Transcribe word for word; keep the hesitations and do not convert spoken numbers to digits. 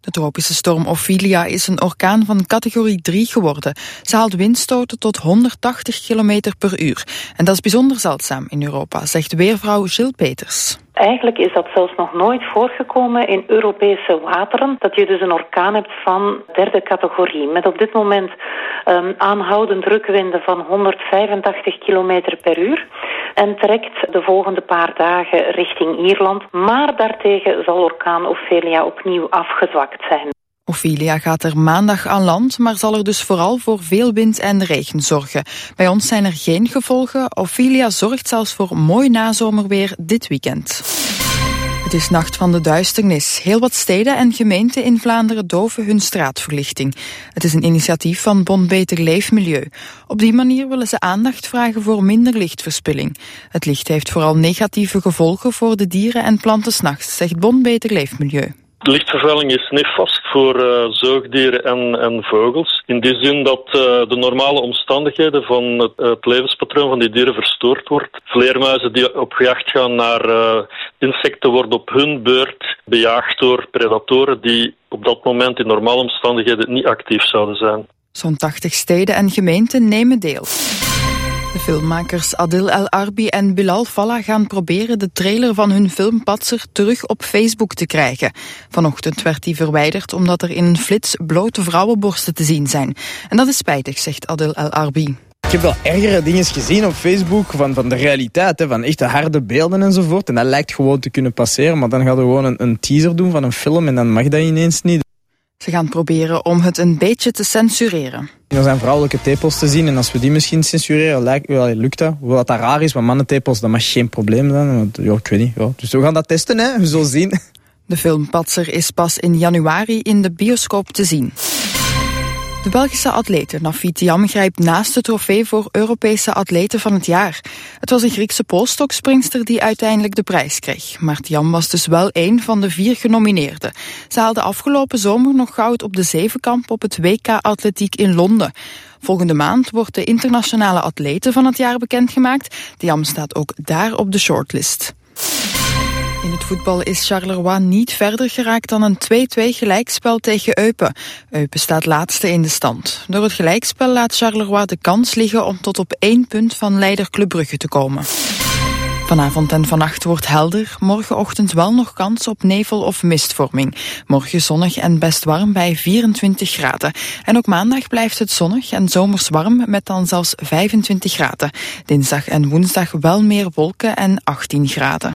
De tropische storm Ophelia is een orkaan van categorie drie geworden. Ze haalt windstoten tot honderdtachtig kilometer per uur. En dat is bijzonder zeldzaam in Europa, zegt weervrouw Jill Peters. Eigenlijk is dat zelfs nog nooit voorgekomen in Europese wateren, dat je dus een orkaan hebt van derde categorie. Met op dit moment um, aanhoudend drukwinden van honderdvijfentachtig kilometer per uur. En trekt de volgende paar dagen richting Ierland. Maar daartegen zal orkaan Ophelia opnieuw afgezwakt zijn. Ophelia gaat er maandag aan land, maar zal er dus vooral voor veel wind en regen zorgen. Bij ons zijn er geen gevolgen. Ophelia zorgt zelfs voor mooi nazomerweer dit weekend. Het is Nacht van de Duisternis. Heel wat steden en gemeenten in Vlaanderen doven hun straatverlichting. Het is een initiatief van Bon Beter Leefmilieu. Op die manier willen ze aandacht vragen voor minder lichtverspilling. Het licht heeft vooral negatieve gevolgen voor de dieren en planten 's nachts, zegt Bon Beter Leefmilieu. De lichtvervuiling is nefast voor uh, zoogdieren en, en vogels. In die zin dat uh, de normale omstandigheden van het, het levenspatroon van die dieren verstoord wordt. Vleermuizen die op jacht gaan naar uh, insecten worden op hun beurt bejaagd door predatoren die op dat moment in normale omstandigheden niet actief zouden zijn. Zo'n tachtig steden en gemeenten nemen deel. De filmmakers Adil El Arbi en Bilal Fallah gaan proberen de trailer van hun film Patser terug op Facebook te krijgen. Vanochtend werd die verwijderd omdat er in een flits blote vrouwenborsten te zien zijn. En dat is spijtig, zegt Adil El Arbi. Ik heb wel ergere dingen gezien op Facebook van, van de realiteit, hè, van echte harde beelden enzovoort. En dat lijkt gewoon te kunnen passeren, maar dan gaan we gewoon een, een teaser doen van een film en dan mag dat ineens niet. Ze gaan proberen om het een beetje te censureren. Er zijn vrouwelijke tepels te zien en als we die misschien censureren, lijkt, wel, lukt dat. Hoewel dat raar is, maar mannentepels, dat mag geen probleem zijn. Want, ja, ik weet niet. Ja. Dus we gaan dat testen, hè. We zullen zien. De film Patser is pas in januari in de bioscoop te zien. De Belgische atlete Nafit Thiam grijpt naast de trofee voor Europese atlete van het jaar. Het was een Griekse poolstokspringster die uiteindelijk de prijs kreeg. Maar Thiam was dus wel één van de vier genomineerden. Ze haalde afgelopen zomer nog goud op de zevenkamp op het W K Atletiek in Londen. Volgende maand wordt de internationale atlete van het jaar bekendgemaakt. Thiam staat ook daar op de shortlist. In het voetbal is Charleroi niet verder geraakt dan een twee-twee gelijkspel tegen Eupen. Eupen staat laatste in de stand. Door het gelijkspel laat Charleroi de kans liggen om tot op één punt van leider Club Brugge te komen. Vanavond en vannacht wordt helder. Morgenochtend wel nog kans op nevel- of mistvorming. Morgen zonnig en best warm bij vierentwintig graden. En ook maandag blijft het zonnig en zomers warm met dan zelfs vijfentwintig graden. Dinsdag en woensdag wel meer wolken en achttien graden.